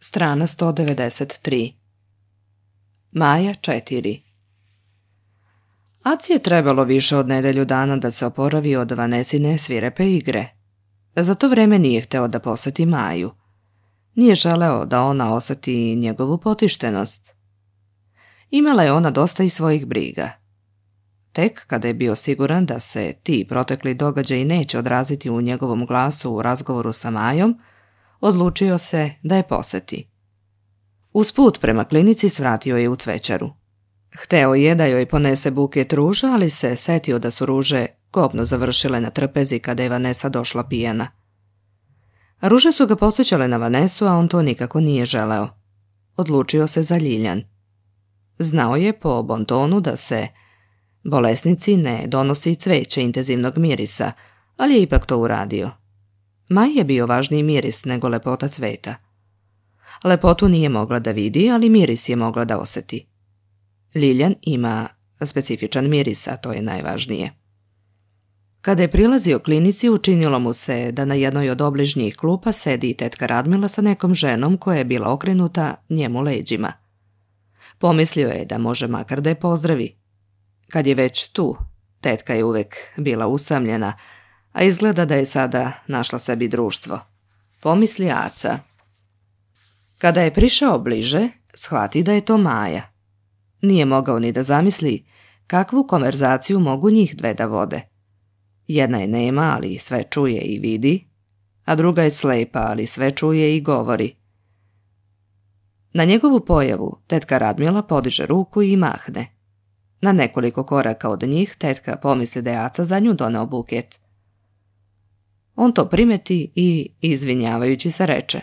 Strana 193. Maja 4. Aci je trebalo više od nedelju dana da se oporavi od Vanesine svirepe igre. Za to vreme nije hteo da poseti Maju. Nije želeo da ona oseti njegovu potištenost. Imala je ona dosta i svojih briga. Tek kada je bio siguran da se ti protekli događaji neće odraziti u njegovom glasu u razgovoru sa Majom, odlučio se da je poseti. Uz put prema klinici svratio je u cvećaru. Hteo je da joj ponese buket ruža, ali se setio da su ruže kobno završile na trpezi kada je Vanesa došla pijana. Ruže su ga podsjećale na Vanesu, a on to nikako nije želeo. Odlučio se za Ljiljan. Znao je po bontonu da se bolesnici ne donosi cveće intenzivnog mirisa, ali je ipak to uradio. Maji je bio važniji miris nego lepota cveta. Lepotu nije mogla da vidi, ali miris je mogla da oseti. Ljiljan ima specifičan miris, a to je najvažnije. Kada je prilazio klinici, učinilo mu se da na jednoj od obližnjih klupa sedi i tetka Radmila sa nekom ženom koja je bila okrenuta njemu leđima. Pomislio je da može makar da je pozdravi. Kad je već tu, tetka je uvek bila usamljena, a izgleda da je sada našla sebi društvo. Pomisli Aca. Kada je prišao bliže, shvati da je to Maja. Nije mogao ni da zamisli kakvu konverzaciju mogu njih dve da vode. Jedna je nema, ali sve čuje i vidi, a druga je slepa, ali sve čuje i govori. Na njegovu pojavu tetka Radmila podiže ruku i mahne. Na nekoliko koraka od njih tetka pomisli da je Aca za nju doneo buket. On to primeti i, izvinjavajući se, reče: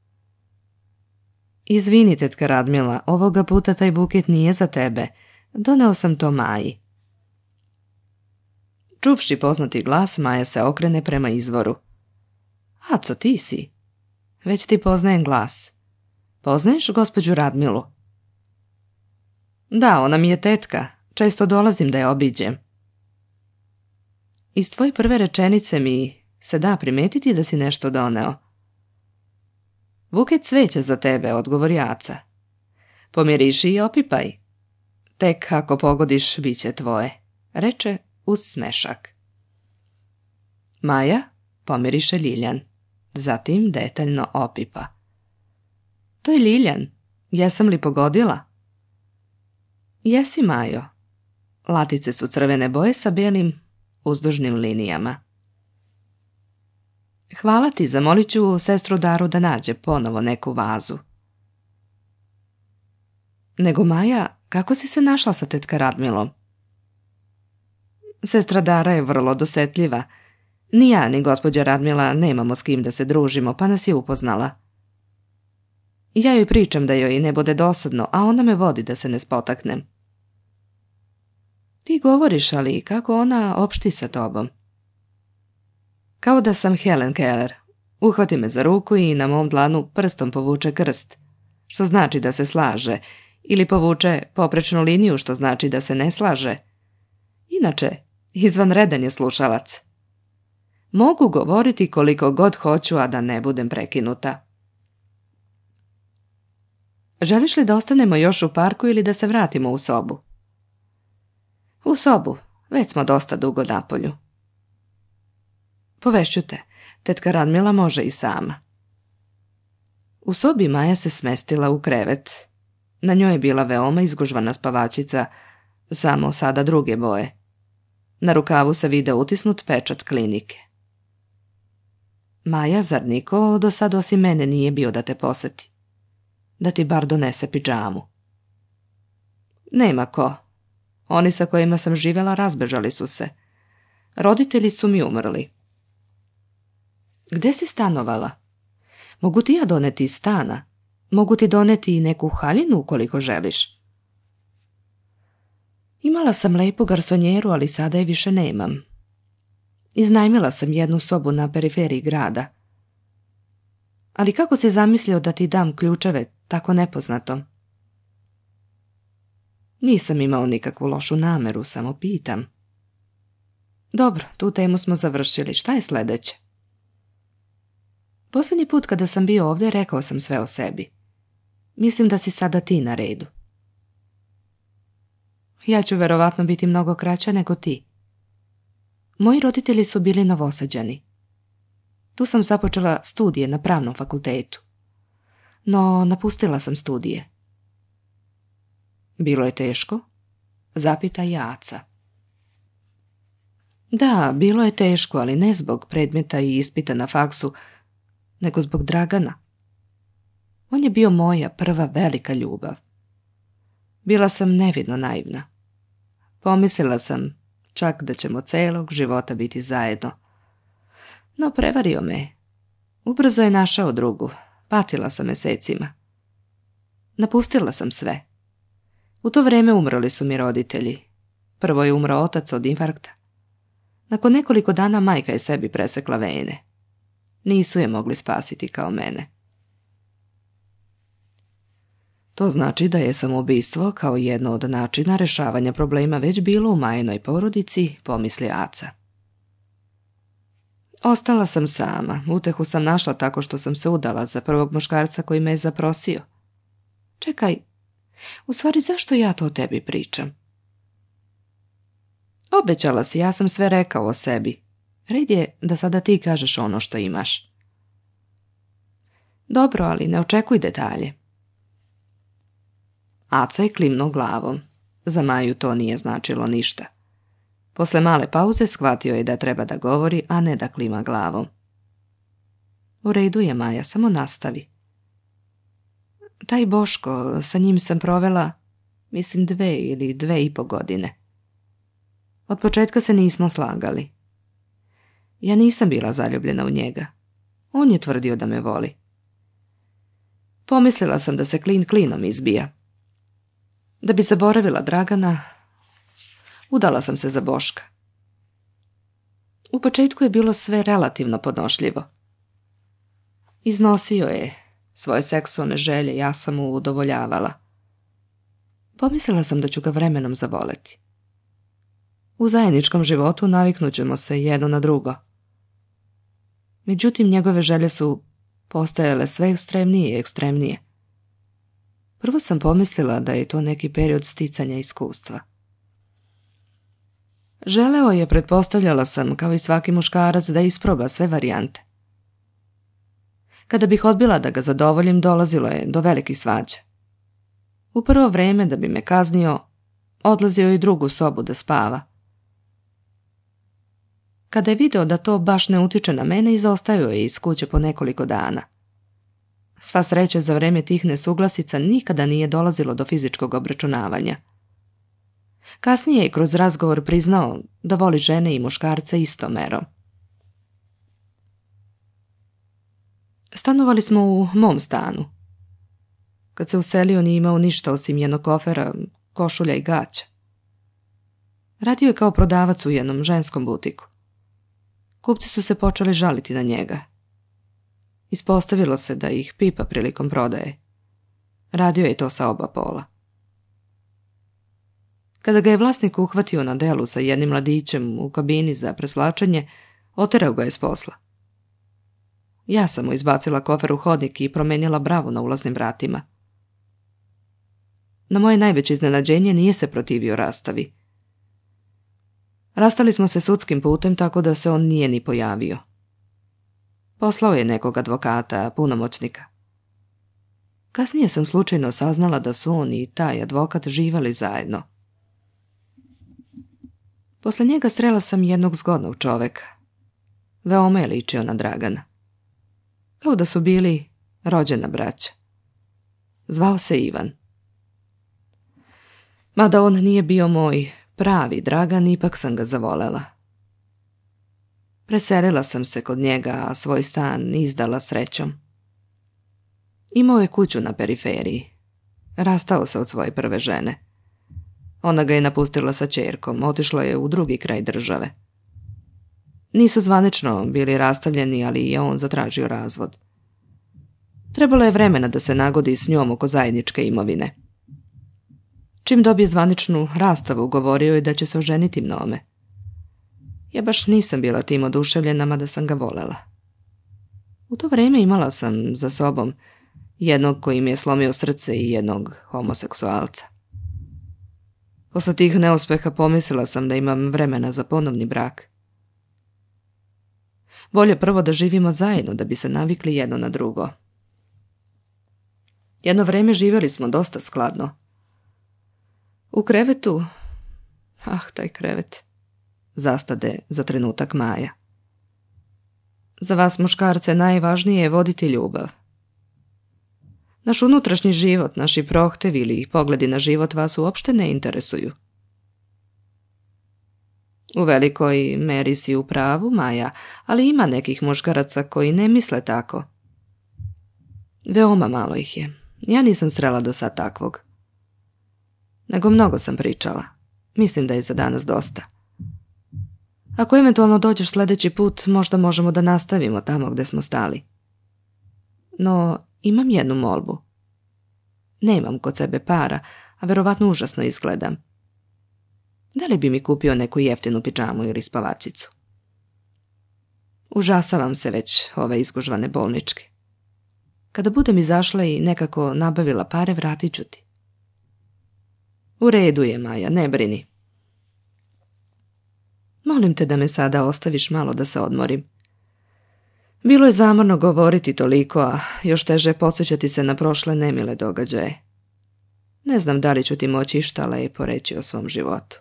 "Izvini, tetka Radmila, ovoga puta taj buket nije za tebe. Doneo sam to Maji." Čuvši poznati glas, Maja se okrene prema izvoru. "Aco, ti si? Već ti poznajem glas. Poznaješ gospođu Radmilu?" "Da, ona mi je tetka. Često dolazim da je obiđem." "Iz tvoje prve rečenice mi se da primetiti da si nešto doneo." "Buket cveća za tebe," odgovori Aca. "Pomiriši i opipaj. Tek ako pogodiš, bit će tvoje," reče uz smešak. Maja pomiriše Ljiljan, zatim detaljno opipa. "To je Ljiljan. Jesam li pogodila?" "Jesi, Majo. Latice su crvene boje sa belim uzdužnim linijama." "Hvala ti, zamolit ću sestru Daru da nađe ponovo neku vazu." "Nego Maja, kako si se našla sa tetka Radmilom?" "Sestra Dara je vrlo dosetljiva. Ni ja ni gospođa Radmila nemamo s kim da se družimo, pa nas je upoznala. Ja joj pričam da joj ne bude dosadno, a ona me vodi da se ne spotaknem." "Ti govoriš, ali kako ona opšti sa tobom?" "Kao da sam Helen Keller. Uhvati me za ruku i na mom dlanu prstom povuče krst, što znači da se slaže, ili povuče poprečnu liniju, što znači da se ne slaže. Inače, izvanredan je slušalac. Mogu govoriti koliko god hoću, a da ne budem prekinuta." "Želiš li da ostanemo još u parku ili da se vratimo u sobu?" "U sobu, već smo dosta dugo napolju." "Povešću te, tetka Radmila može i sama." U sobi Maja se smestila u krevet. Na njoj je bila veoma izgužvana spavačica, samo sada druge boje. Na rukavu se video utisnut pečat klinike. "Maja, zar niko do sad osim mene nije bio da te poseti? Da ti bar donese pidžamu?" "Nema ko. Oni sa kojima sam živjela razbežali su se. Roditelji su mi umrli." "Gde si stanovala? Mogu ti ja doneti iz stana? Mogu ti doneti i neku haljinu ukoliko želiš." "Imala sam lepu garsonjeru, ali sada je više nemam. Iznajmila sam jednu sobu na periferiji grada." "Ali kako si zamislio da ti dam ključeve tako nepoznatom?" "Nisam imao nikakvu lošu nameru, samo pitam." "Dobro, tu temu smo završili. Šta je sledeće?" "Posljednji put kada sam bio ovdje rekao sam sve o sebi. Mislim da si sada ti na redu. Ja ću verovatno biti mnogo kraća nego ti. Moji roditelji su bili Novosađani. Tu sam započela studije na pravnom fakultetu. No, napustila sam studije. Bilo je teško? Zapita i Aca. Da, bilo je teško, ali ne zbog predmeta i ispita na faksu, nego zbog Dragana. On je bio moja prva velika ljubav. Bila sam nevidno naivna. Pomislila sam čak da ćemo celog života biti zajedno. No prevario me. Ubrzo je našao drugu. Patila sam mesecima. Napustila sam sve. U to vrijeme umrli su mi roditelji. Prvo je umro otac od infarkta. Nakon nekoliko dana majka je sebi presekla vene. Nisu je mogli spasiti kao mene. To znači da je samoubistvo kao jedno od načina rješavanja problema već bilo u Majinoj porodici, pomisli Aca. Ostala sam sama, utehu sam našla tako što sam se udala za prvog muškarca koji me je zaprosio. Čekaj, u stvari zašto ja to tebi pričam? Obećala si, ja sam sve rekao o sebi. Red je da sada ti kažeš ono što imaš. Dobro, ali ne očekuj detalje. Aca je klimnuo glavom. Za Maju to nije značilo ništa. Posle male pauze shvatio je da treba da govori, a ne da klima glavom. U redu je, Maja, samo nastavi. Taj Boško, sa njim sam provela, mislim 2 ili 2,5 godine. Od početka se nismo slagali. Ja nisam bila zaljubljena u njega. On je tvrdio da me voli. Pomislila sam da se klin klinom izbija. Da bi zaboravila Dragana, udala sam se za Boška. U početku je bilo sve relativno podnošljivo. Iznosio je svoje seksualne želje, ja sam mu udovoljavala. Pomislila sam da ću ga vremenom zavoleti. U zajedničkom životu naviknut ćemo se jedno na drugo. Međutim, njegove želje su postajale sve ekstremnije i ekstremnije. Prvo sam pomislila da je to neki period sticanja iskustva. Želeo je, pretpostavljala sam, kao i svaki muškarac, da isproba sve varijante. Kada bih odbila da ga zadovoljim, dolazilo je do velikih svađa. U prvo vrijeme, da bi me kaznio, odlazio je u drugu sobu da spava. Kada je video da to baš ne utiče na mene, izostavio je iz kuće po nekoliko dana. Sva sreća, za vrijeme tih nesuglasica nikada nije dolazilo do fizičkog obračunavanja. Kasnije je kroz razgovor priznao da voli žene i muškarce istom merom. Stanovali smo u mom stanu. Kad se uselio, nije imao ništa osim jednog kofera, košulja i gaća. Radio je kao prodavac u jednom ženskom butiku. Kupci su se počeli žaliti na njega. Ispostavilo se da ih pipa prilikom prodaje. Radio je to sa oba pola. Kada ga je vlasnik uhvatio na delu sa jednim mladićem u kabini za presvlačenje, oterao ga je s posla. Ja sam mu izbacila kofer u hodnik i promenila bravu na ulaznim vratima. Na moje najveće iznenađenje nije se protivio rastavi. Rastali smo se sudskim putem, tako da se on nije ni pojavio. Poslao je nekog advokata, punomoćnika. Kasnije sam slučajno saznala da su on i taj advokat živali zajedno. Posle njega srela sam jednog zgodnog čoveka. Veoma je ličio na Dragana. Kao da su bili rođena braća. Zvao se Ivan. Mada on nije bio moj pravi Dragan, ipak sam ga zavolela. Preselila sam se kod njega, a svoj stan izdala srećom. Imao je kuću na periferiji. Rastao se od svoje prve žene. Ona ga je napustila sa ćerkom, otišla je u drugi kraj države. Nisu zvanično bili rastavljeni, ali je on zatražio razvod. Trebalo je vremena da se nagodi s njom oko zajedničke imovine. Čim dobije zvaničnu rastavu, govorio je da će se oženiti mnome. Ja baš nisam bila tim oduševljena, mada sam ga volela. U to vrijeme imala sam za sobom jednog koji mi je slomio srce i jednog homoseksualca. Posle tih neuspeha pomislila sam da imam vremena za ponovni brak. Bolje prvo da živimo zajedno da bi se navikli jedno na drugo. Jedno vreme živjeli smo dosta skladno. U krevetu, taj krevet, zastade za trenutak Maja. Za vas muškarce najvažnije je voditi ljubav. Naš unutrašnji život, naši prohtevi ili pogledi na život vas uopšte ne interesuju. U velikoj meri si u pravu, Maja, ali ima nekih muškaraca koji ne misle tako. Veoma malo ih je. Ja nisam srela do sad takvog. Nego mnogo sam pričala. Mislim da je za danas dosta. Ako eventualno dođeš sljedeći put, možda možemo da nastavimo tamo gde smo stali. No, imam jednu molbu. Nemam kod sebe para, a verovatno užasno izgledam. Da li bi mi kupio neku jeftinu pidžamu ili spavačicu? Užasavam se već ove izgužvane bolničke. Kada budem izašla i nekako nabavila pare, vratit ću ti. U redu je, Maja, ne brini. Molim te da me sada ostaviš malo da se odmorim. Bilo je zamorno govoriti toliko, a još teže podsjećati se na prošle nemile događaje. Ne znam da li ću ti moći išta lepo reći o svom životu.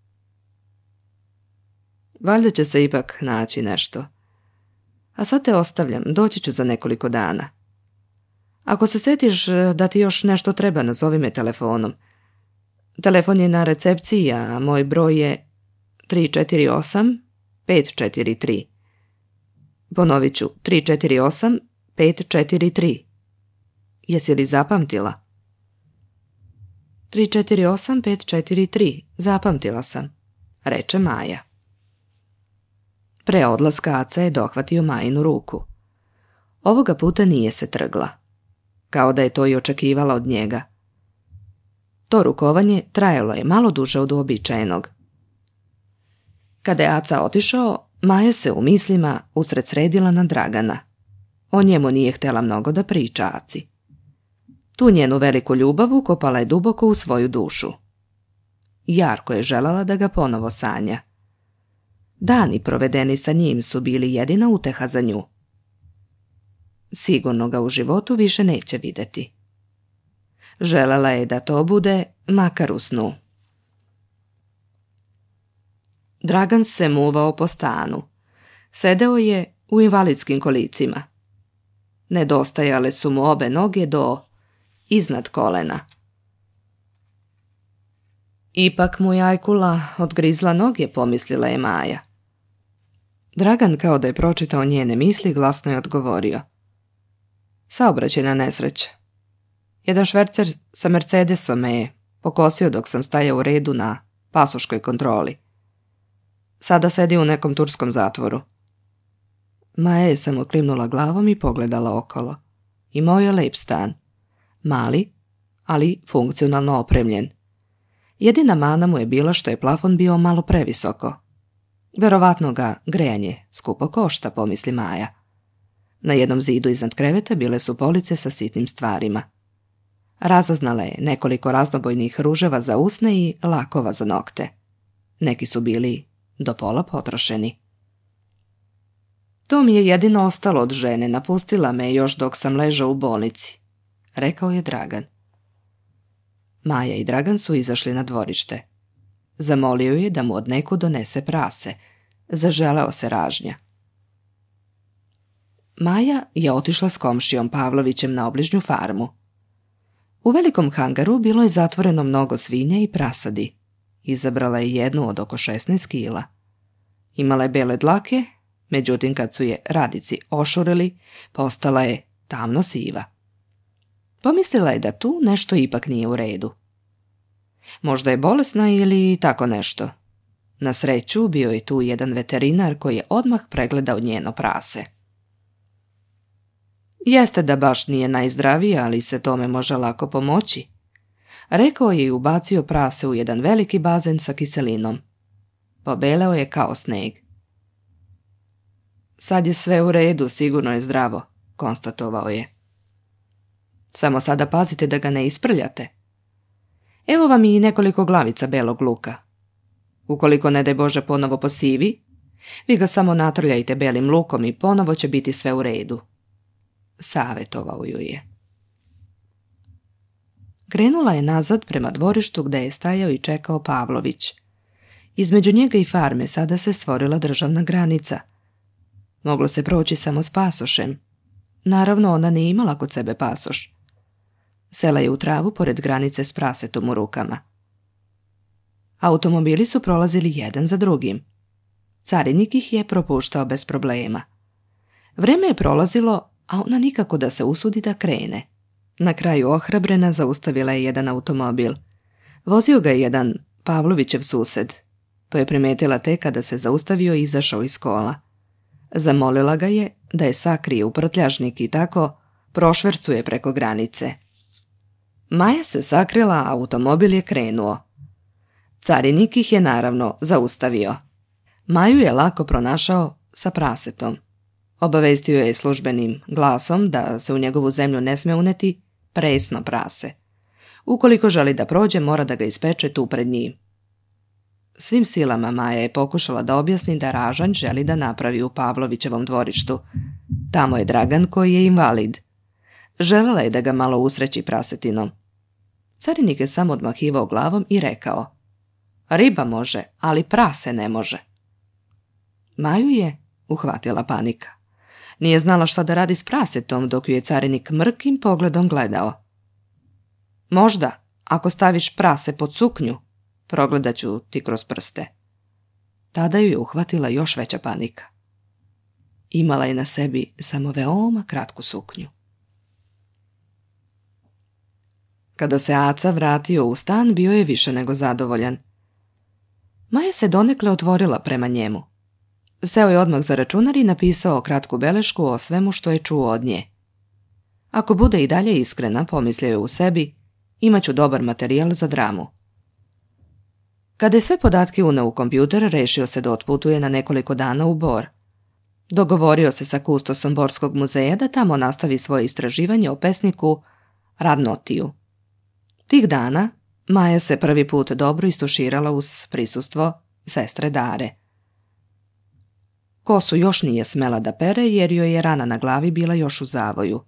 Valjda će se ipak naći nešto. A sad te ostavljam, doći ću za nekoliko dana. Ako se setiš da ti još nešto treba, nazovi me telefonom. Telefon je na recepciji, a moj broj je 348-543. Ponovit ću, 348-543. Jesi li zapamtila? 348-543, zapamtila sam, reče Maja. Pre odlaska Aca je dohvatio Majinu ruku. Ovoga puta nije se trgla, kao da je to i očekivala od njega. To rukovanje trajalo je malo duže od uobičajenog. Kada je Aca otišao, Maja se u mislima usredsredila na Dragana. O njemu nije htjela mnogo da priča Aci. Tu njenu veliku ljubav ukopala je duboko u svoju dušu. Jarko je željela da ga ponovo sanja. Dani provedeni sa njim su bili jedina uteha za nju. Sigurno ga u životu više neće vidjeti. Željela je da to bude makar u snu. Dragan se muvao po stanu. Sedeo je u invalidskim kolicima. Nedostajale su mu obe noge do iznad kolena. Ipak mu je ajkula odgrizla noge, pomislila je Maja. Dragan, kao da je pročitao njene misli, glasno je odgovorio. Saobraćajna nesreća. Jedan švercer sa Mercedesom me je pokosio dok sam stajao u redu na pasoškoj kontroli. Sada sedi u nekom turskom zatvoru. Maja je samo klimnula glavom i pogledala okolo. Imao je lep stan. Mali, ali funkcionalno opremljen. Jedina mana mu je bila što je plafon bio malo previsoko. Verovatno ga grejanje skupo košta, pomisli Maja. Na jednom zidu iznad kreveta bile su police sa sitnim stvarima. Razaznala je nekoliko raznobojnih ruževa za usne i lakova za nokte. Neki su bili do pola potrošeni. To mi je jedino ostalo od žene, napustila me još dok sam ležao u bolnici, rekao je Dragan. Maja i Dragan su izašli na dvorište. Zamolio je da mu od neku donese prase. Zaželeo se ražnja. Maja je otišla s komšijom Pavlovićem na obližnju farmu. U velikom hangaru bilo je zatvoreno mnogo svinja i prasadi. Izabrala je jednu od oko 16 kila. Imala je bele dlake, međutim kad su je radici ošurili, postala je tamno siva. Pomislila je da tu nešto ipak nije u redu. Možda je bolesna ili tako nešto. Na sreću bio je tu jedan veterinar koji je odmah pregledao njeno prase. Jeste da baš nije najzdravija, ali se tome može lako pomoći, rekao je i ubacio prase u jedan veliki bazen sa kiselinom. Pobeleo je kao sneg. Sad je sve u redu, sigurno je zdravo, konstatovao je. Samo sada pazite da ga ne isprljate. Evo vam i nekoliko glavica belog luka. Ukoliko ne daj Bože ponovo posivi, vi ga samo natrljajte belim lukom i ponovo će biti sve u redu. Savetovao ju je. Krenula je nazad prema dvorištu gde je stajao i čekao Pavlović. Između njega i farme sada se stvorila državna granica. Moglo se proći samo s pasošem. Naravno, ona nije imala kod sebe pasoš. Sela je u travu pored granice s prasetom u rukama. Automobili su prolazili jedan za drugim. Carinik ih je propuštao bez problema. Vreme je prolazilo, a ona nikako da se usudi da krene. Na kraju ohrabrena zaustavila je jedan automobil. Vozio ga je jedan Pavlovićev sused. To je primetila tek kada se zaustavio i izašao iz kola. Zamolila ga je da je sakrije u prtljažnik i tako prošvercuje preko granice. Maja se sakrila, a automobil je krenuo. Carinik ih je naravno zaustavio. Maju je lako pronašao sa prasetom. Obavestio je službenim glasom da se u njegovu zemlju ne sme uneti presno prase. Ukoliko želi da prođe, mora da ga ispeče tu pred njim. Svim silama Maja je pokušala da objasni da ražanj želi da napravi u Pavlovićevom dvorištu. Tamo je Dragan koji je invalid. Želela je da ga malo usreći prasetinom. Carinik je samo odmahivao glavom i rekao: riba može, ali prase ne može. Maju je uhvatila panika. Nije znala šta da radi s prasetom dok ju je carinik mrkim pogledom gledao. Možda, ako staviš prase pod suknju, progledat ću ti kroz prste. Tada ju je uhvatila još veća panika. Imala je na sebi samo veoma kratku suknju. Kada se Aca vratio u stan, bio je više nego zadovoljan. Maja se donekle otvorila prema njemu. Seo je odmah za računar i napisao kratku belešku o svemu što je čuo od nje. Ako bude i dalje iskrena, pomislio je u sebi, imaću dobar materijal za dramu. Kada je sve podatke uneo u kompjuter, rešio se da otputuje na nekoliko dana u Bor. Dogovorio se sa kustosom Borskog muzeja da tamo nastavi svoje istraživanje o pesniku Radnotiju. Tih dana Maja se prvi put dobro istuširala uz prisustvo sestre Dare. Kosu još nije smela da pere jer joj je rana na glavi bila još u zavoju.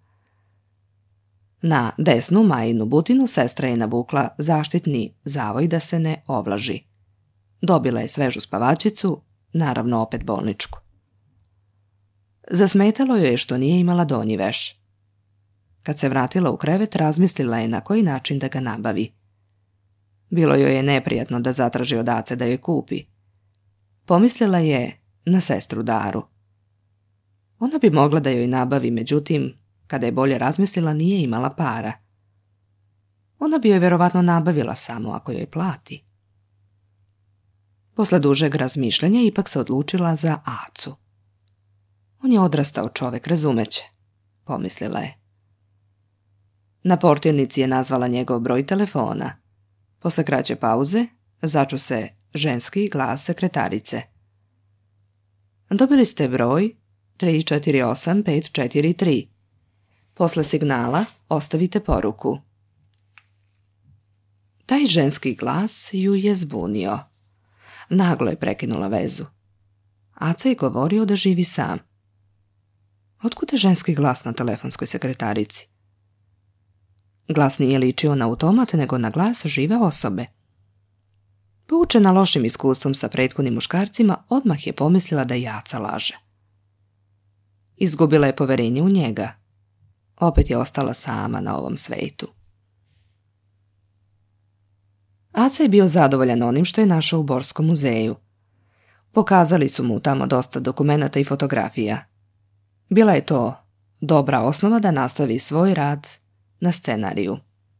Na desnu Majinu butinu sestra je navukla zaštitni zavoj da se ne ovlaži. Dobila je svežu spavačicu, naravno opet bolničku. Zasmetalo joj je što nije imala donji veš. Kad se vratila u krevet, razmislila je na koji način da ga nabavi. Bilo joj je neprijatno da zatraži od Ace da joj kupi. Pomislila je na sestru Daru. Ona bi mogla da joj nabavi, međutim, kada je bolje razmislila, nije imala para. Ona bi joj verovatno nabavila samo ako joj plati. Posle dužeg razmišljanja ipak se odlučila za Acu. On je odrastao čovek, razumeće, pomislila je. Na portirnici je nazvala njegov broj telefona. Posle kraće pauze začu se ženski glas sekretarice. Dobili ste broj 348543. Posle signala ostavite poruku. Taj ženski glas ju je zbunio. Naglo je prekinula vezu. Aca je govorio da živi sam. Otkud je ženski glas na telefonskoj sekretarici? Glas nije ličio na automat, nego na glas žive osobe. Poučena lošim iskustvom sa prethodnim muškarcima, odmah je pomislila da Aca laže. Izgubila je poverenje u njega. Opet je ostala sama na ovom svetu. Aca je bio zadovoljan onim što je našao u Borskom muzeju. Pokazali su mu tamo dosta dokumenata i fotografija. Bila je to dobra osnova da nastavi svoj rad na scenariju.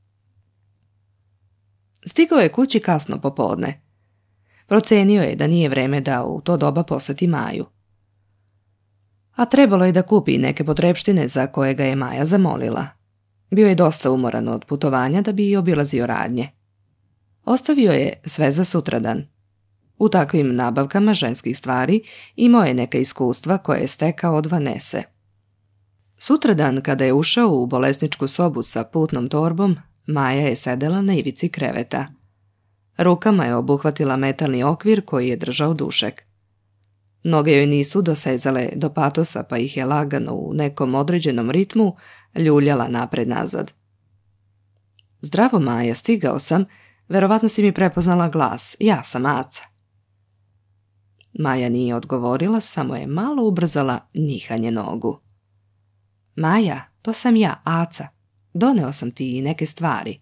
Stigao je kući kasno popodne. Procenio je da nije vreme da u to doba poseti Maju. A trebalo je da kupi neke potrepštine za koje ga je Maja zamolila. Bio je dosta umoran od putovanja da bi i obilazio radnje. Ostavio je sve za sutradan. U takvim nabavkama ženskih stvari imao je neka iskustva koje je stekao od Vanese. Sutradan, kada je ušao u bolesničku sobu sa putnom torbom, Maja je sedela na ivici kreveta. Rukama je obuhvatila metalni okvir koji je držao dušek. Noge joj nisu dosezale do patosa, pa ih je lagano u nekom određenom ritmu ljuljala napred-nazad. Zdravo, Maja, stigao sam. Verovatno si mi prepoznala glas. Ja sam Aca. Maja nije odgovorila, samo je malo ubrzala njihanje nogu. Maja, to sam ja, Aca. Doneo sam ti i neke stvari.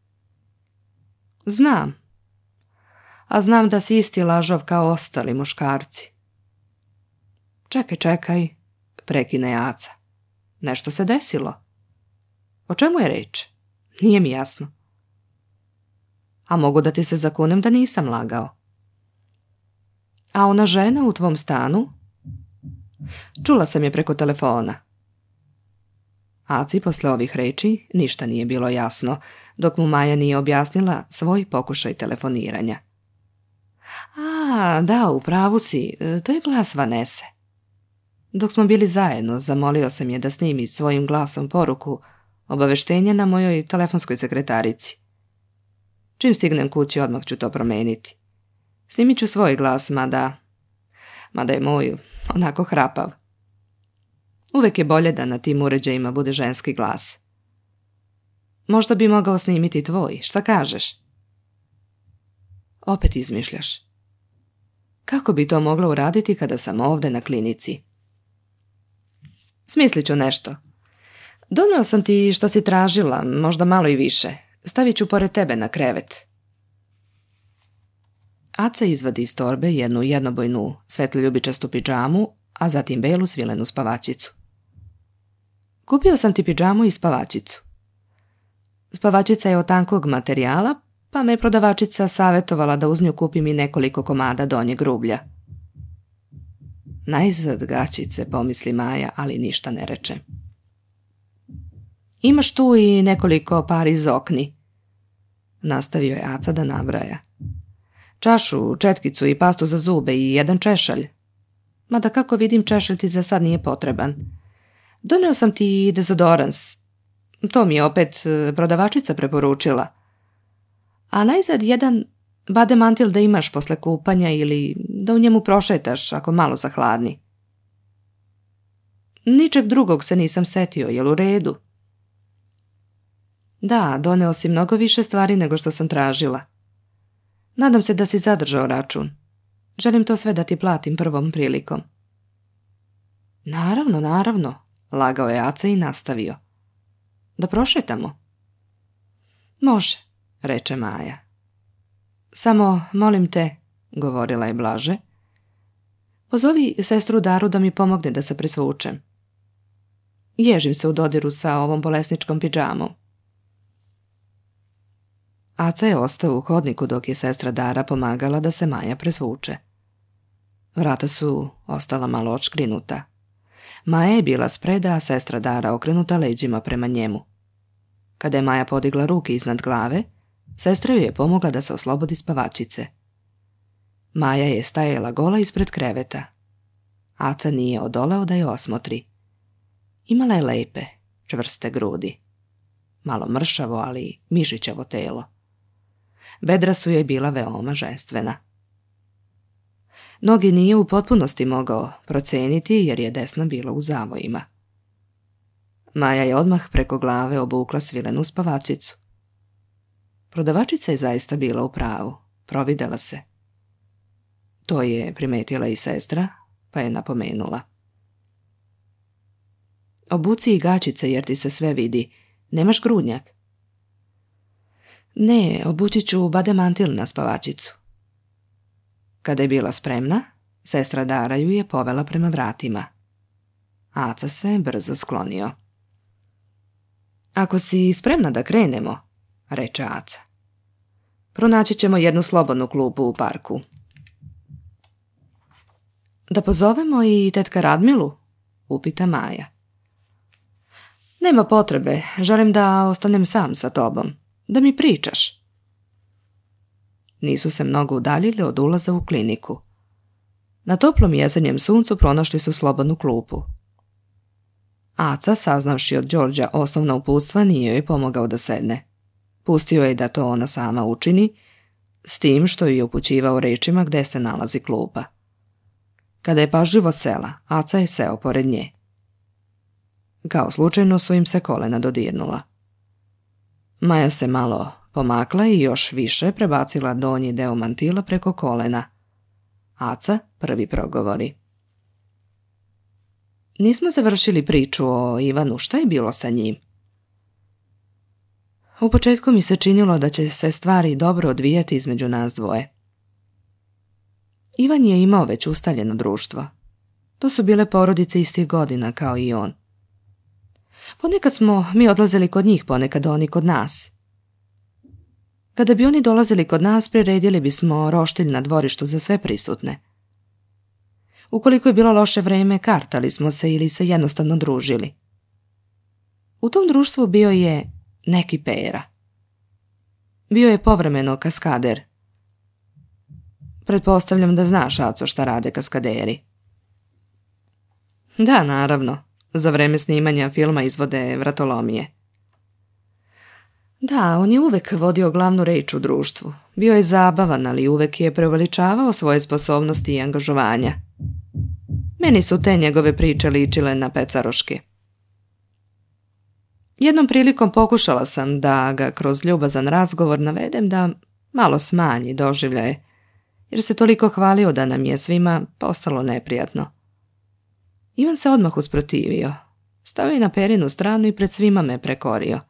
Znam. A znam da si isti lažov kao ostali muškarci. Čekaj, prekine Aca. Nešto se desilo. O čemu je reč? Nije mi jasno. A mogu da ti se zakunem da nisam lagao. A ona žena u tvom stanu? Čula sam je preko telefona. Aci posle ovih reči ništa nije bilo jasno, dok mu Maja nije objasnila svoj pokušaj telefoniranja. A, da, u pravu si, to je glas Vanese. Dok smo bili zajedno, zamolio sam je da snimi svojim glasom poruku obaveštenja na mojoj telefonskoj sekretarici. Čim stignem kući, odmah ću to promeniti. Snimit ću svoj glas, mada je moj onako hrapav. Uvek je bolje da na tim uređajima bude ženski glas. Možda bi mogao snimiti tvoj, šta kažeš? Opet izmišljaš. Kako bi to mogla uraditi kada sam ovde na klinici? Smislit ću nešto. Doneo sam ti što si tražila, možda malo i više. Stavit ću pored tebe na krevet. Aca izvadi iz torbe jednu jednobojnu svetloljubičastu pidžamu, a zatim belu svilenu spavačicu. Kupio sam ti pidžamu i spavačicu. Spavačica je od tankog materijala, pa me prodavačica savjetovala da uz nju kupim i nekoliko komada donjeg rublja. Najzad gaćice, pomisli Maja, ali ništa ne reče. Imaš tu i nekoliko pari iz okni. Nastavio je Aca da nabraja. Čašu, četkicu i pastu za zube i jedan češalj. Mada kako vidim, češalj ti za sad nije potreban. Doneo sam ti i dezodorans. To mi je opet prodavačica preporučila. A najzad jedan bademantil da imaš posle kupanja ili da u njemu prošetaš ako malo zahladni. Ničeg drugog se nisam setio, jel u redu? Da, doneo si mnogo više stvari nego što sam tražila. Nadam se da si zadržao račun. Želim to sve da ti platim prvom prilikom. Naravno, lagao je Aca i nastavio. Da prošetamo? Može, reče Maja. Samo, molim te, govorila je blaže, pozovi sestru Daru da mi pomogne da se presvučem. Ježim se u dodiru sa ovom bolesničkom pidžamom. Aca je ostao u hodniku dok je sestra Dara pomagala da se Maja presvuče. Vrata su ostala malo odškrinuta. Maja je bila spreda, a sestra Dara okrenuta leđima prema njemu. Kada je Maja podigla ruke iznad glave, sestra joj je pomogla da se oslobodi spavačice. Maja je stajala gola ispred kreveta. Aca nije odoleo da je osmotri. Imala je lepe, čvrste grudi. Malo mršavo, ali mišićavo telo. Bedra su joj bila veoma ženstvena. Noge nije u potpunosti mogao proceniti jer je desna bila u zavojima. Maja je odmah preko glave obukla svilenu spavačicu. Prodavačica je zaista bila u pravu, providela se. To je primetila i sestra, pa je napomenula. Obuci i gaćice jer ti se sve vidi, nemaš grudnjak? Ne, obući ću bademantil na spavačicu. Kada je bila spremna, sestra Dara ju je povela prema vratima. Aca se brzo sklonio. Ako si spremna da krenemo, reče Aca, pronaći ćemo jednu slobodnu klupu u parku. Da pozovemo i tetka Radmilu, upita Maja. Nema potrebe, želim da ostanem sam sa tobom, da mi pričaš. Nisu se mnogo udaljili od ulaza u kliniku. Na toplom jesenjem suncu pronašli su slobodnu klupu. Aca, saznavši od Đorđa osnovna uputstva, nije joj pomogao da sedne. Pustio je da to ona sama učini, s tim što je upućivao rečima gde se nalazi klupa. Kada je pažljivo sela, Aca je seo pored nje. Kao slučajno su im se kolena dodirnula. Maja se malo pomakla i još više prebacila donji deo mantila preko kolena. Aca prvi progovori. Nismo završili priču o Ivanu, šta je bilo sa njim? U početku mi se činilo da će se stvari dobro odvijati između nas dvoje. Ivan je imao već ustaljeno društvo. To su bile porodice istih godina kao i on. Ponekad smo mi odlazili kod njih, ponekad oni kod nas. Kada bi oni dolazili kod nas, priredili bismo roštilj na dvorištu za sve prisutne. Ukoliko je bilo loše vreme, kartali smo se ili se jednostavno družili. U tom društvu bio je neki Pera. Bio je povremeno kaskader. Pretpostavljam da znaš, Aco, šta rade kaskaderi. Da, naravno. Za vreme snimanja filma izvode vratolomije. Da, on je uvek vodio glavnu reč u društvu. Bio je zabavan, ali uvek je preuveličavao svoje sposobnosti i angažovanja. Meni su te njegove priče ličile na pecaroške. Jednom prilikom pokušala sam da ga kroz ljubazan razgovor navedem da malo smanji doživljaje, jer se toliko hvalio da nam je svima postalo neprijatno. Ivan se odmah usprotivio. Stao je na Perinu stranu i pred svima me prekorio.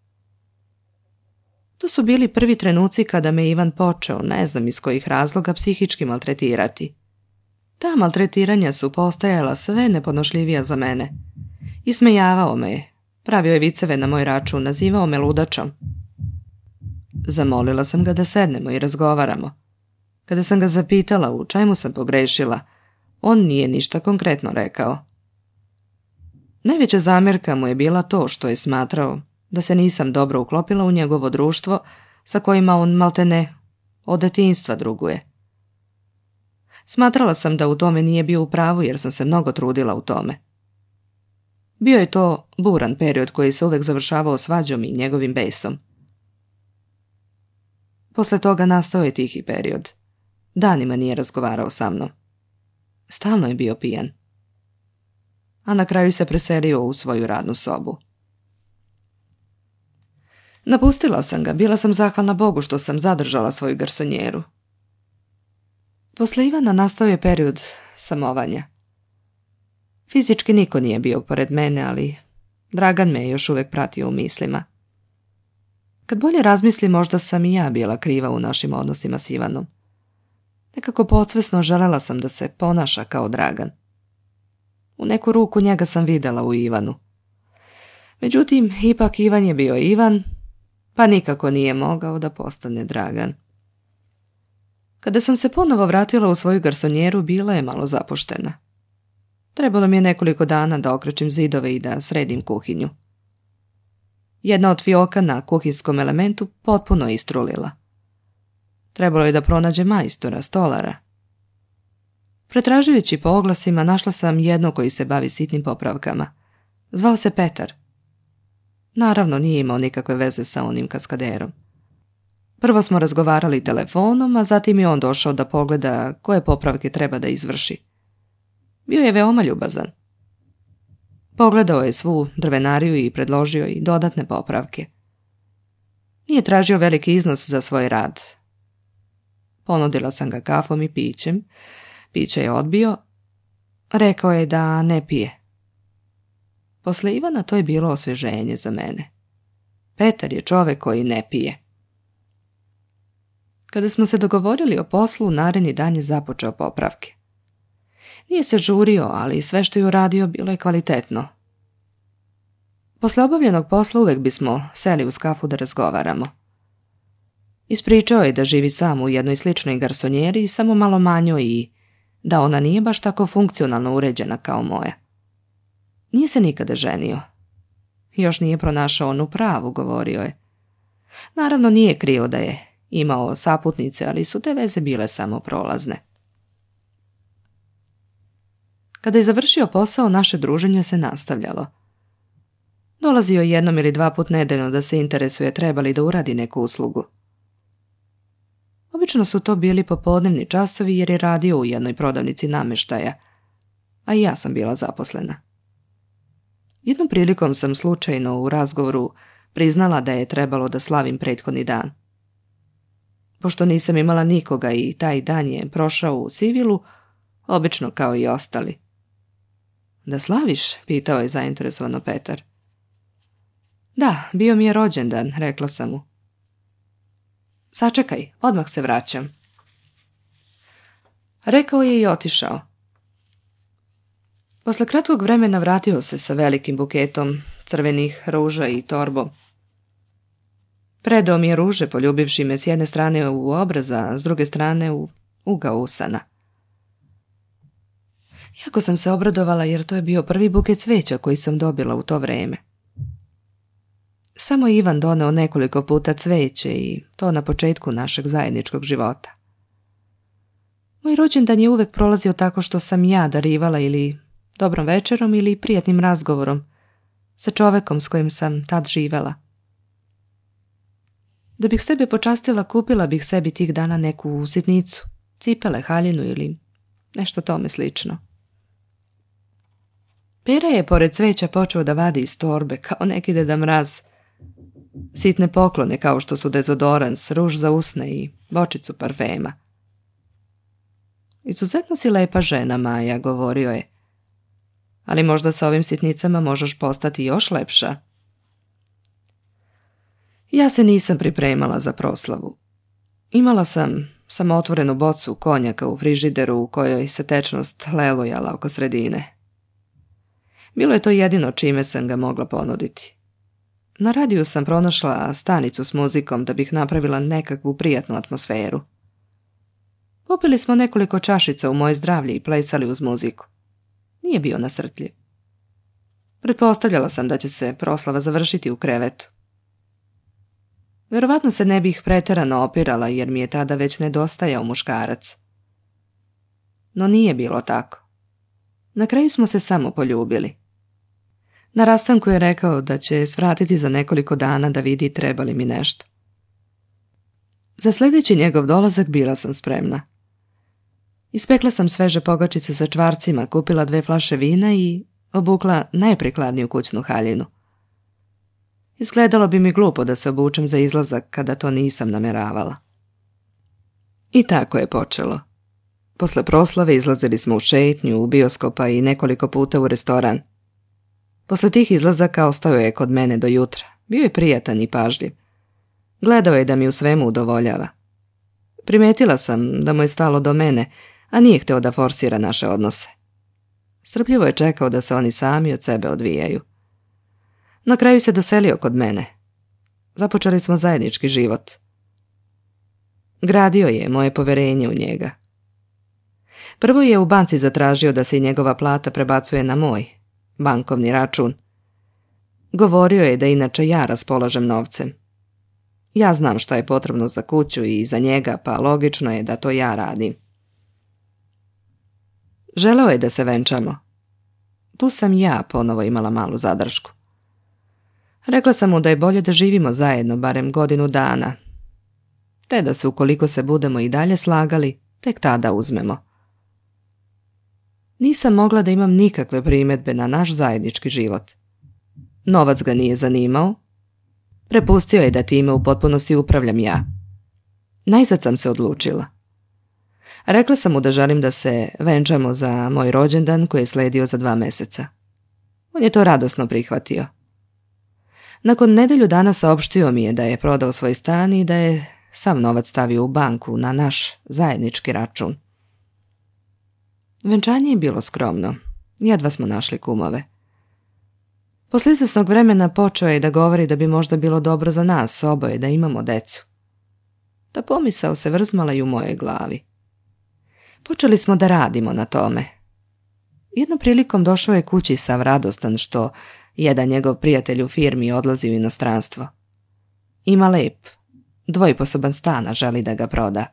To su bili prvi trenuci kada me Ivan počeo, ne znam iz kojih razloga, psihički maltretirati. Ta maltretiranja su postajala sve nepodnošljivija za mene. Ismejavao me je, pravio je viceve na moj račun, nazivao me ludačom. Zamolila sam ga da sednemo i razgovaramo. Kada sam ga zapitala u čemu sam pogrešila, on nije ništa konkretno rekao. Najveća zamjerka mu je bila to što je smatrao da se nisam dobro uklopila u njegovo društvo sa kojima on maltene od detinjstva druguje. Smatrala sam da u tome nije bio u pravu jer sam se mnogo trudila u tome. Bio je to buran period koji se uvek završavao svađom i njegovim besom. Posle toga nastao je tihi period. Danima nije razgovarao sa mnom. Stalno je bio pijan. A na kraju se preselio u svoju radnu sobu. Napustila sam ga, bila sam zahvalna Bogu što sam zadržala svoju garsonjeru. Posle Ivana nastao je period samovanja. Fizički niko nije bio pored mene, ali Dragan me je još uvek pratio u mislima. Kad bolje razmislim, možda sam i ja bila kriva u našim odnosima s Ivanom. Nekako podsvesno želela sam da se ponaša kao Dragan. U neku ruku njega sam videla u Ivanu. Međutim, ipak Ivan je bio Ivan, pa nikako nije mogao da postane Dragan. Kada sam se ponovo vratila u svoju garsonjeru, bila je malo zapuštena. Trebalo mi je nekoliko dana da okrećem zidove i da sredim kuhinju. Jedna od fioka na kuhinskom elementu potpuno istrulila. Trebalo je da pronađe majstora, stolara. Pretražujući po oglasima, našla sam jedno koji se bavi sitnim popravkama. Zvao se Petar. Naravno, nije imao nikakve veze sa onim kaskaderom. Prvo smo razgovarali telefonom, a zatim je on došao da pogleda koje popravke treba da izvrši. Bio je veoma ljubazan. Pogledao je svu drvenariju i predložio i dodatne popravke. Nije tražio veliki iznos za svoj rad. Ponudila sam ga kafom i pićem. Piće je odbio. Rekao je da ne pije. Posle Ivana to je bilo osvježenje za mene. Petar je čovek koji ne pije. Kada smo se dogovorili o poslu, naredni dan je započeo popravke. Nije se žurio, ali sve što je uradio bilo je kvalitetno. Posle obavljenog posla uvek bismo seli uz kafu da razgovaramo. Ispričao je da živi sam u jednoj sličnoj garsonjeri, samo malo manjoj i da ona nije baš tako funkcionalno uređena kao moja. Nije se nikada ženio. Još nije pronašao onu pravu, govorio je. Naravno nije krio da je imao saputnice, ali su te veze bile samo prolazne. Kada je završio posao, naše druženje se nastavljalo. Dolazio je 1 ili 2 puta nedeljno da se interesuje treba li da uradi neku uslugu. Obično su to bili popodnevni časovi jer je radio u jednoj prodavnici namještaja, a i ja sam bila zaposlena. Jednom prilikom sam slučajno u razgovoru priznala da je trebalo da slavim prethodni dan. Pošto nisam imala nikoga i taj dan je prošao u sivilu, obično kao i ostali. Da slaviš? Pitao je zainteresovano Petar. Da, bio mi je rođendan, rekla sam mu. Sačekaj, odmah se vraćam. Rekao je i otišao. Posle kratkog vremena vratio se sa velikim buketom crvenih ruža i torbom. Predao mi je ruže, poljubivši me s jedne strane u obraz, a s druge strane u ugao usana. Jako sam se obradovala jer to je bio prvi buket cveća koji sam dobila u to vreme. Samo Ivan doneo nekoliko puta cveće i to na početku našeg zajedničkog života. Moj rođendan je uvek prolazio tako što sam ja darivala ili dobrom večerom ili prijatnim razgovorom sa čovekom s kojim sam tad živela. Da bih sebe počastila, kupila bih sebi tih dana neku sitnicu, cipele, haljinu ili nešto tome slično. Pera je pored cveća počeo da vadi iz torbe kao neki Deda Mraz, sitne poklone kao što su dezodorans, ruž za usne i bočicu parfema. Izuzetno si lepa žena, Maja, govorio je. Ali možda sa ovim sitnicama možeš postati još lepša. Ja se nisam pripremala za proslavu. Imala sam samo otvorenu bocu konjaka u frižideru u kojoj se tečnost lelujala oko sredine. Bilo je to jedino čime sam ga mogla ponuditi. Na radiju sam pronašla stanicu s muzikom da bih napravila nekakvu prijatnu atmosferu. Popili smo nekoliko čašica u moje zdravlje i plesali uz muziku. Nije bio nasrtljiv. Pretpostavljala sam da će se proslava završiti u krevetu. Verovatno se ne bih preterano opirala jer mi je tada već nedostajao muškarac. No nije bilo tako. Na kraju smo se samo poljubili. Na rastanku je rekao da će svratiti za nekoliko dana da vidi treba li mi nešto. Za sljedeći njegov dolazak bila sam spremna. Ispekla sam sveže pogačice sa čvarcima, kupila 2 flaše vina i obukla najprikladniju kućnu haljinu. Izgledalo bi mi glupo da se obučem za izlazak kada to nisam namjeravala. I tako je počelo. Posle proslave izlazili smo u šetnju, u bioskopa i nekoliko puta u restoran. Posle tih izlazaka ostao je kod mene do jutra. Bio je prijatan i pažljiv. Gledao je da mi u svemu udovoljava. Primetila sam da mu je stalo do mene, a nije hteo da forsira naše odnose. Strpljivo je čekao da se oni sami od sebe odvijaju. Na kraju se doselio kod mene. Započeli smo zajednički život. Gradio je moje poverenje u njega. Prvo je u banci zatražio da se i njegova plata prebacuje na moj bankovni račun. Govorio je da inače ja raspolažem novcem. Ja znam šta je potrebno za kuću i za njega, pa logično je da to ja radim. Želeo je da se venčamo. Tu sam ja ponovo imala malu zadršku. Rekla sam mu da je bolje da živimo zajedno barem godinu dana, te da se ukoliko se budemo i dalje slagali, tek tada uzmemo. Nisam mogla da imam nikakve primjedbe na naš zajednički život. Novac ga nije zanimao. Prepustio je da time u potpunosti upravljam ja. Najzad sam se odlučila. Rekla sam mu da želim da se venčamo za moj rođendan koji je sledio za 2 meseca. On je to radosno prihvatio. Nakon nedelju dana saopštio mi je da je prodao svoj stan i da je sav novac stavio u banku na naš zajednički račun. Venčanje je bilo skromno. Jedva smo našli kumove. Posle izvesnog vremena počeo je da govori da bi možda bilo dobro za nas oboje da imamo decu. Ta pomisao se vrzmala i u mojoj glavi. Počeli smo da radimo na tome. Jednom prilikom došao je kući sav radostan što jedan njegov prijatelj u firmi odlazi u inostranstvo. Ima lep, 2-posoban stan, a želi da ga proda.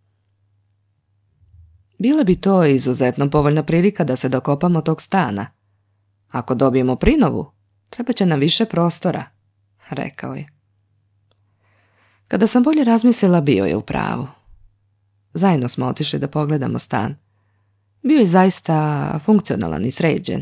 Bila bi to izuzetno povoljna prilika da se dokopamo tog stana. Ako dobijemo prinovu, Treba će nam više prostora, rekao je. Kada sam bolje razmislila, bio je u pravu. Zajedno smo otišli da pogledamo stan. Bio je zaista funkcionalan i sređen.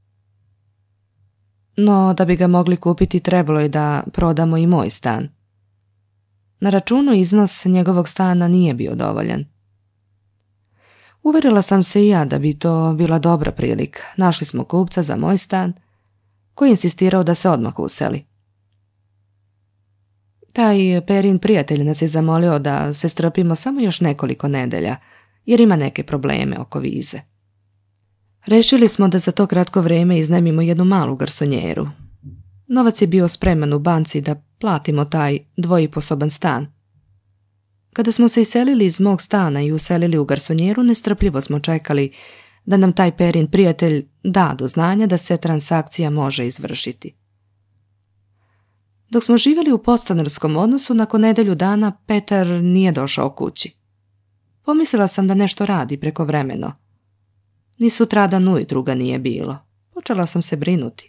No, da bi ga mogli kupiti, trebalo je da prodamo i moj stan. Na računu iznos njegovog stana nije bio dovoljan. Uverila sam se i ja da bi to bila dobra prilika. Našli smo kupca za moj stan, koji je insistirao da se odmah useli. Taj Perin prijatelj nas je zamolio da se strpimo samo još nekoliko nedelja, jer ima neke probleme oko vize. Rešili smo da za to kratko vrijeme iznajmimo jednu malu garsonjeru. Novac je bio spreman u banci da platimo taj dvojiposoban stan. Kada smo se iselili iz mog stana i uselili u garsonjeru, nestrpljivo smo čekali da nam taj Perin prijatelj da do znanja da se transakcija može izvršiti. Dok smo živjeli u podstanarskom odnosu, nakon nedelju dana Petar nije došao kući. Pomislila sam da nešto radi prekovremeno. Ni sutradan ujutru ga nije bilo. Počela sam se brinuti.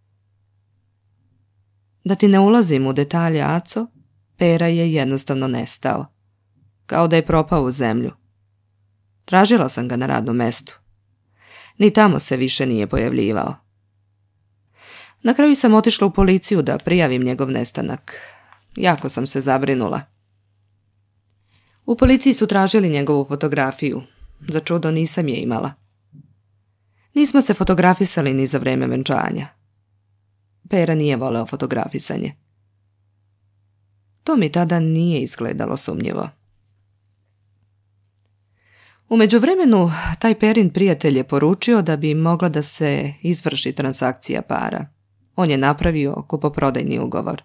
Da ti ne ulazim u detalje, Aco, Pera je jednostavno nestao. Kao da je propao u zemlju. Tražila sam ga na radnom mestu. Ni tamo se više nije pojavljivao. Na kraju sam otišla u policiju da prijavim njegov nestanak. Jako sam se zabrinula. U policiji su tražili njegovu fotografiju. Za čudo nisam je imala. Nismo se fotografisali ni za vreme venčanja. Pera nije voleo fotografisanje. To mi tada nije izgledalo sumnjivo. U međuvremenu, taj Perin prijatelj je poručio da bi mogla da se izvrši transakcija para. On je napravio kupoprodajni ugovor.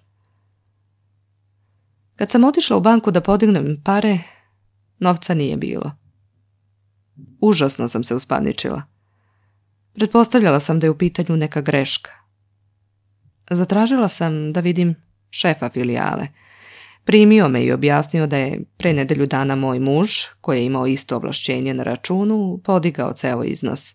Kad sam otišla u banku da podignem pare, novca nije bilo. Užasno sam se uspaničila. Pretpostavljala sam da je u pitanju neka greška. Zatražila sam da vidim šefa filijale. Primio me i objasnio da je pre nedelju dana moj muž, koji je imao isto ovlašćenje na računu, podigao ceo iznos.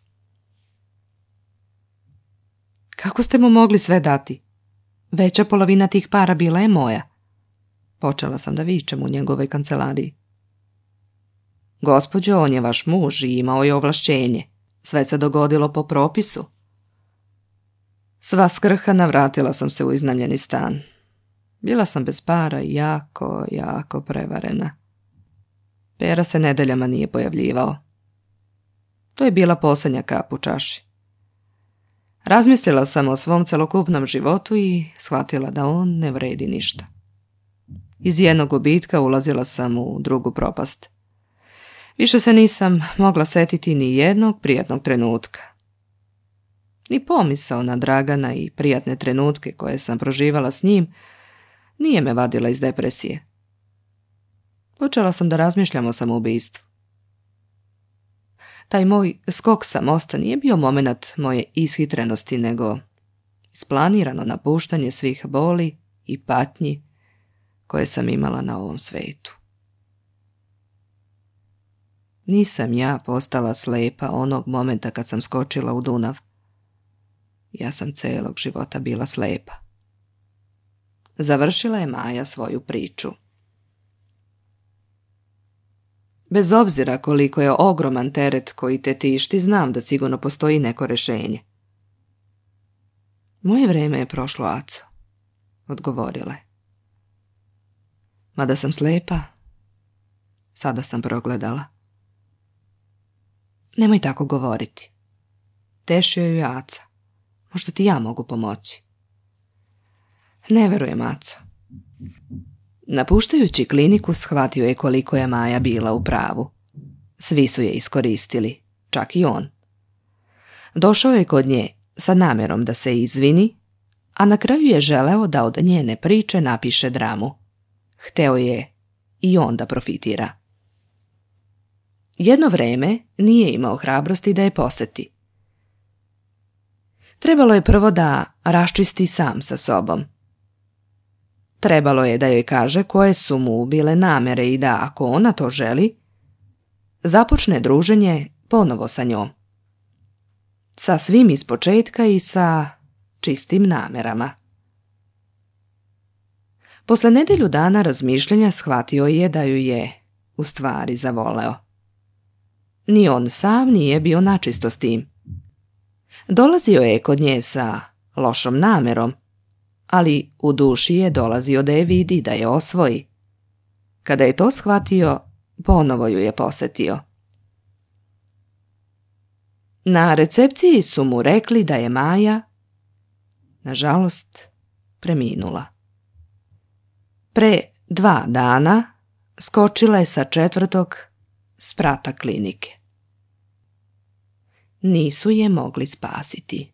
Kako ste mu mogli sve dati? Veća polovina tih para bila je moja. Počela sam da vičem u njegovoj kancelariji. Gospođo, on je vaš muž i imao je ovlašćenje. Sve se dogodilo po propisu. Sva skrhana vratila sam se u iznajmljeni stan. Bila sam bez para i jako prevarena. Pera se nedeljama nije pojavljivao. To je bila posljednja kap u čaši. Razmislila sam o svom celokupnom životu i shvatila da on ne vredi ništa. Iz jednog gubitka ulazila sam u drugu propast. Više se nisam mogla setiti ni jednog prijatnog trenutka. Ni pomisao na Dragana i prijatne trenutke koje sam proživala s njim nije me vadila iz depresije. Počela sam da razmišljam o samoubistvu. Taj moj skok sa mosta nije bio momenat moje ishitrenosti, nego isplanirano napuštanje svih boli i patnji koje sam imala na ovom svetu. Nisam ja postala slepa onog momenta kad sam skočila u Dunav. Ja sam celog života bila slepa. Završila je Maja svoju priču. Bez obzira koliko je ogroman teret koji te tišti, znam da sigurno postoji neko rešenje. Moje vreme je prošlo, Aco, odgovorila je. Mada sam slepa, sada sam progledala. Nemoj tako govoriti. Tešio ju je Aca. Možda ti ja mogu pomoći. Ne verujem, Aco. Napuštajući kliniku, shvatio je koliko je Maja bila u pravu. Svi su je iskoristili, čak i on. Došao je kod nje sa namjerom da se izvini, a na kraju je želeo da od njene priče napiše dramu. Hteo je i on da profitira. Jedno vreme nije imao hrabrosti da je poseti. Trebalo je prvo da raščisti sam sa sobom. Trebalo je da joj kaže koje su mu bile namere i da, ako ona to želi, započne druženje ponovo sa njom. Sa svim ispočetka i sa čistim namerama. Posle nedelju dana razmišljanja shvatio je da ju je, u stvari, zavoleo. Ni on sam nije bio načisto s tim. Dolazio je kod nje sa lošom namerom, ali u duši je dolazio da je vidi, da je osvoji. Kada je to shvatio, ponovo ju je posetio. Na recepciji su mu rekli da je Maja, nažalost, preminula. Pre 2 dana skočila je sa 4. sprata klinike. Nisu je mogli spasiti.